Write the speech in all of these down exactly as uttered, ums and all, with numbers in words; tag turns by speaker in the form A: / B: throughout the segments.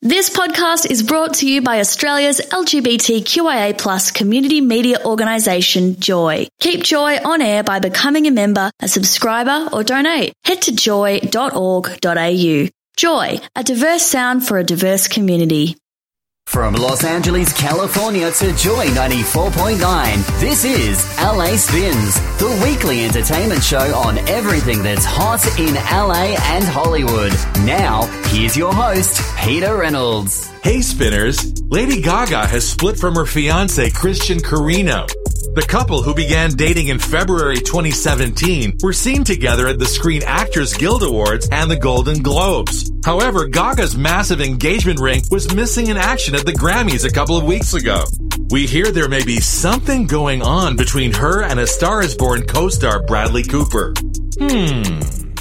A: This podcast is brought to you by Australia's L G B T Q I A plus community media organisation, Joy. Keep Joy on air by becoming a member, a subscriber or donate. Head to joy dot org dot a u. Joy, a diverse sound for a diverse community.
B: From Los Angeles, California to Joy ninety-four point nine, this is L A Spins, the weekly entertainment show on everything that's hot in L A and Hollywood. Now, here's your host, Peter Reynolds.
C: Hey Spinners, Lady Gaga has split from her fiancé Christian Carino. The couple, who began dating in February twenty seventeen, were seen together at the Screen Actors Guild Awards and the Golden Globes. However, Gaga's massive engagement ring was missing in action at the Grammys a couple of weeks ago. We hear there may be something going on between her and A Star Is Born co-star Bradley Cooper. Hmm...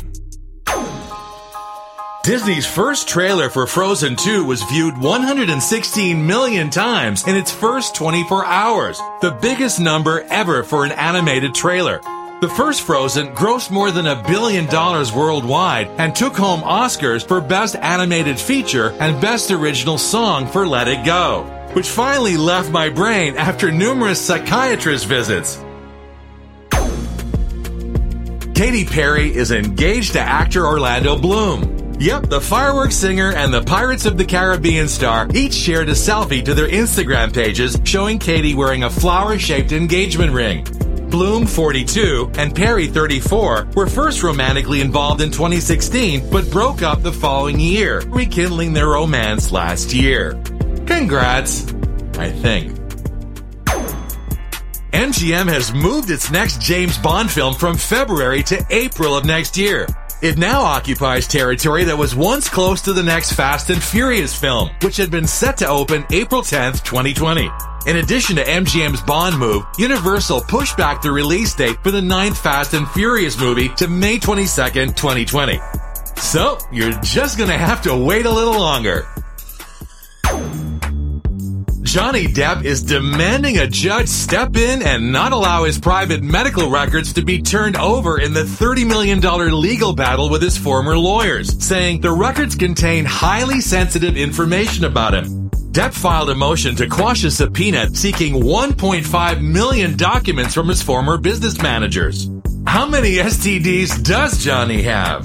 C: Disney's first trailer for Frozen two was viewed one hundred sixteen million times in its first twenty-four hours, the biggest number ever for an animated trailer. The first Frozen grossed more than a billion dollars worldwide and took home Oscars for Best Animated Feature and Best Original Song for Let It Go, which finally left my brain after numerous psychiatrist visits. Katy Perry is engaged to actor Orlando Bloom. Yep, the fireworks singer and the Pirates of the Caribbean star each shared a selfie to their Instagram pages showing Katy wearing a flower-shaped engagement ring. Bloom, forty-two, and Perry, thirty-four, were first romantically involved in twenty sixteen, but broke up the following year, rekindling their romance last year. Congrats, I think. M G M has moved its next James Bond film from February to April of next year. It now occupies territory that was once close to the next Fast and Furious film, which had been set to open April tenth, twenty twenty. In addition to M G M's Bond move, Universal pushed back the release date for the ninth Fast and Furious movie to May twenty-second, twenty twenty. So, you're just gonna have to wait a little longer. Johnny Depp is demanding a judge step in and not allow his private medical records to be turned over in the thirty million dollars legal battle with his former lawyers, saying the records contain highly sensitive information about him. Depp filed a motion to quash a subpoena seeking one point five million documents from his former business managers. How many S T Ds does Johnny have?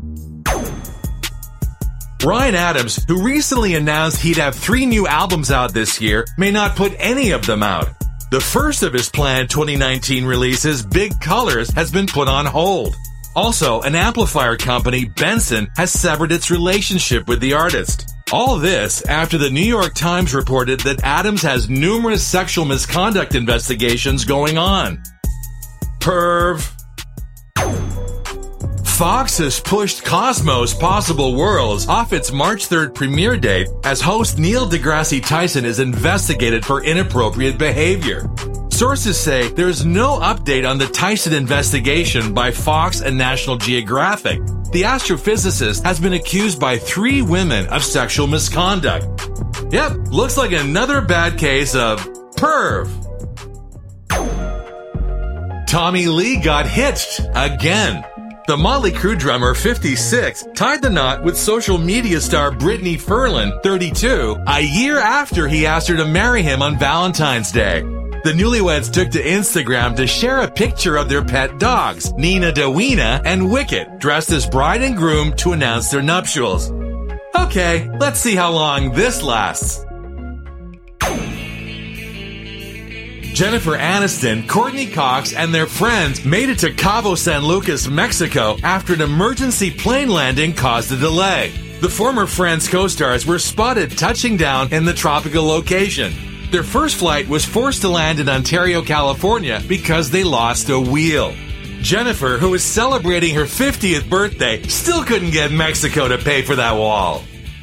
C: Bryan Adams, who recently announced he'd have three new albums out this year, may not put any of them out. The first of his planned twenty nineteen releases, Big Colors, has been put on hold. Also, an amplifier company, Benson, has severed its relationship with the artist. All this after the New York Times reported that Adams has numerous sexual misconduct investigations going on. Perv. Fox has pushed Cosmos Possible Worlds off its March third premiere date as host Neil deGrasse Tyson is investigated for inappropriate behavior. Sources say there's no update on the Tyson investigation by Fox and National Geographic. The astrophysicist has been accused by three women of sexual misconduct. Yep, looks like another bad case of perv. Tommy Lee got hitched again. The Motley Crue drummer, fifty-six, tied the knot with social media star Brittany Ferlin, thirty-two, a year after he asked her to marry him on Valentine's Day. The newlyweds took to Instagram to share a picture of their pet dogs, Nina Dawina and Wicket, dressed as bride and groom to announce their nuptials. Okay, let's see how long this lasts. Jennifer Aniston, Courtney Cox, and their friends made it to Cabo San Lucas, Mexico after an emergency plane landing caused a delay. The former Friends co-stars were spotted touching down in the tropical location. Their first flight was forced to land in Ontario, California because they lost a wheel. Jennifer, who was celebrating her fiftieth birthday, still couldn't get Mexico to pay for that wall.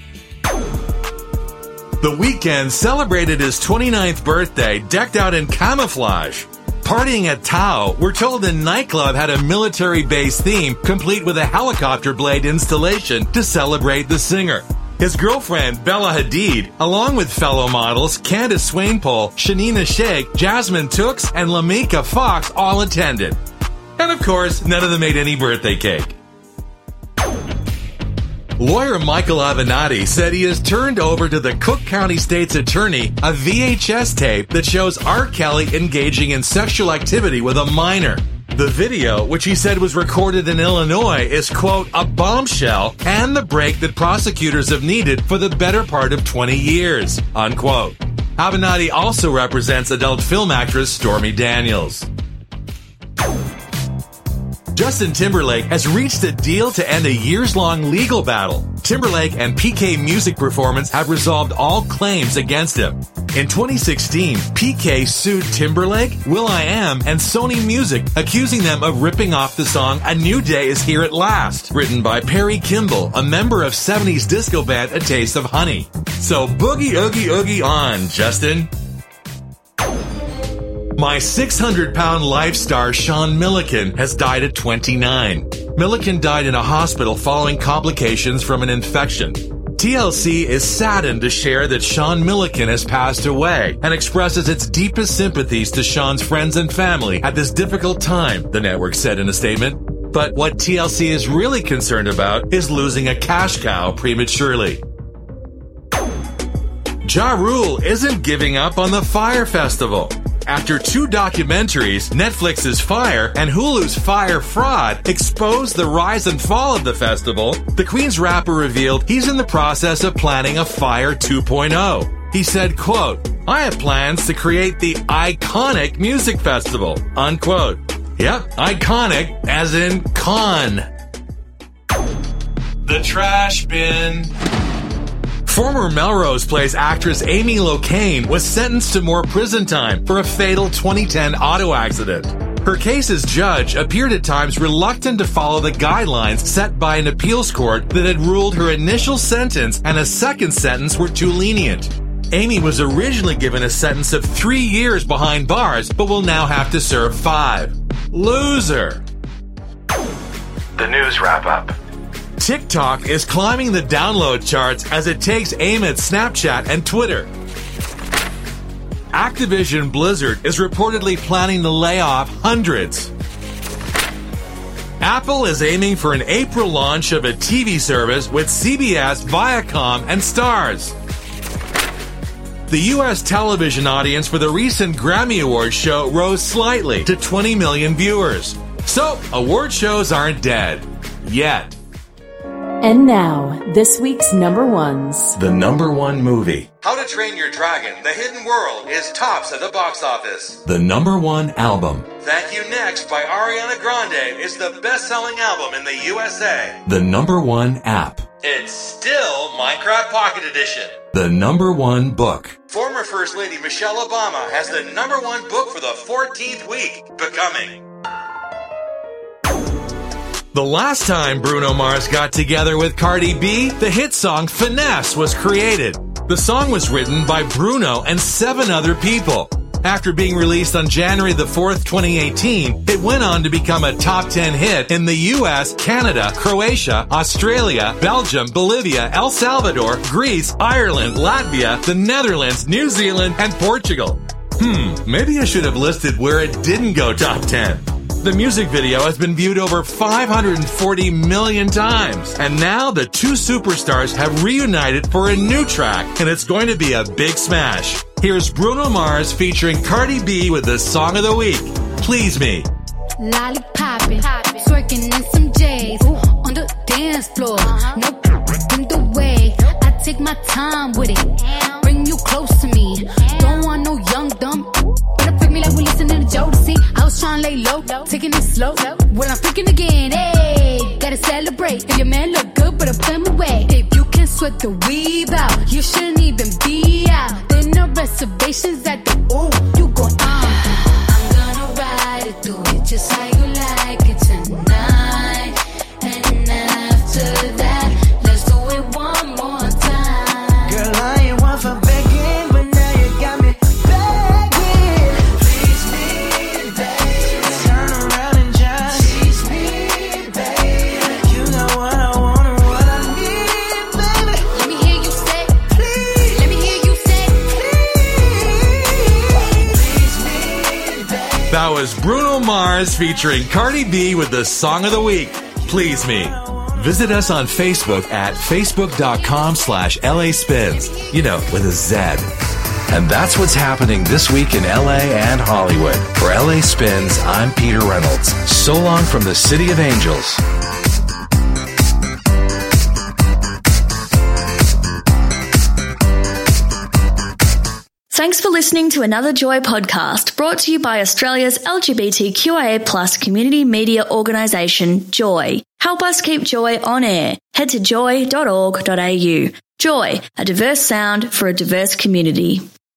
C: The Weeknd celebrated his twenty-ninth birthday decked out in camouflage. Partying at Tao, we're told the nightclub had a military-based theme complete with a helicopter blade installation to celebrate the singer. His girlfriend, Bella Hadid, along with fellow models Candace Swainpole, Shanina Sheikh, Jasmine Tooks, and Lamika Fox all attended. And of course, none of them made any birthday cake. Lawyer Michael Avenatti said he has turned over to the Cook County State's attorney a V H S tape that shows R. Kelly engaging in sexual activity with a minor. The video, which he said was recorded in Illinois, is, quote, a bombshell and the break that prosecutors have needed for the better part of twenty years, unquote. Avenatti also represents adult film actress Stormy Daniels. Justin Timberlake has reached a deal to end a years-long legal battle. Timberlake and P K Music Performance have resolved all claims against him. In twenty sixteen, P K sued Timberlake, will.i.am, and Sony Music, accusing them of ripping off the song A New Day Is Here at Last, written by Perry Kimball, a member of seventies disco band A Taste of Honey. So boogie oogie oogie on, Justin. My six hundred pound life star Sean Milliken has died at twenty-nine. Milliken died in a hospital following complications from an infection. T L C is saddened to share that Sean Milliken has passed away and expresses its deepest sympathies to Sean's friends and family at this difficult time, the network said in a statement. But what T L C is really concerned about is losing a cash cow prematurely. Ja Rule isn't giving up on the Fyre Festival. After two documentaries, Netflix's Fyre and Hulu's Fyre Fraud, exposed the rise and fall of the festival, the Queen's rapper revealed he's in the process of planning a Fyre two point oh. He said, quote, I have plans to create the iconic music festival, unquote. Yep, iconic as in con. The trash bin. Former Melrose Place actress Amy Locane was sentenced to more prison time for a fatal twenty ten auto accident. Her case's judge appeared at times reluctant to follow the guidelines set by an appeals court that had ruled her initial sentence and a second sentence were too lenient. Amy was originally given a sentence of three years behind bars, but will now have to serve five. Loser.
D: The news wrap-up.
C: TikTok is climbing the download charts as it takes aim at Snapchat and Twitter. Activision Blizzard is reportedly planning to lay off hundreds. Apple is aiming for an April launch of a T V service with C B S, Viacom, and Starz. The U S television audience for the recent Grammy Awards show rose slightly to twenty million viewers. So, award shows aren't dead. Yet.
E: And now, this week's number ones.
C: The number one movie. How to Train Your Dragon, The Hidden World, is tops at the box office. The number one album. Thank You Next by Ariana Grande is the best-selling album in the U S A. The number one app. It's still Minecraft Pocket Edition. The number one book. Former First Lady Michelle Obama has the number one book for the fourteenth week, Becoming. The last time Bruno Mars got together with Cardi B, the hit song Finesse was created. The song was written by Bruno and seven other people. After being released on January the fourth, twenty eighteen, it went on to become a top ten hit in the U S, Canada, Croatia, Australia, Belgium, Bolivia, El Salvador, Greece, Ireland, Latvia, the Netherlands, New Zealand, and Portugal. Hmm, maybe I should have listed where it didn't go top ten. The music video has been viewed over five hundred forty million times, and now the two superstars have reunited for a new track, and it's going to be a big smash. Here's Bruno Mars featuring Cardi B with the song of the week, Please Me.
F: Lollipoppin', twerking in some J's on the dance floor. No in the way, I take my time with it. Bring you close to me. Don't want no young dumb. Better freak me like we listening to Jodeci. I was trying to lay low, taking it slow. Well, I'm freaking again, hey. Gotta celebrate. If your man look good, better put him away. If you can sweat the weave out, you shouldn't even be out. There no reservations at the ooh, you go ah. I'm gonna ride it, do it just how you like it tonight. And after that, let's do it one more time.
G: Girl, I ain't one for begging, but now you got me begging. Please me, baby. Turn around and just tease me, baby. You got what I want and what I need, baby.
F: Let me hear you say,
G: please.
F: Let me hear you say,
G: please. Please me, baby.
C: That was Bruno Mars featuring Cardi B with the song of the week, Please Me. Visit us on Facebook at facebook.com slash LA Spins. You know, with a Z.
H: And that's what's happening this week in L A and Hollywood. For L A Spins, I'm Peter Reynolds. So long from the City of Angels.
A: Thanks for listening to another Joy podcast brought to you by Australia's L G B T Q I A plus community media organisation, Joy. Help us keep Joy on air. Head to joy dot org dot a u. Joy, a diverse sound for a diverse community.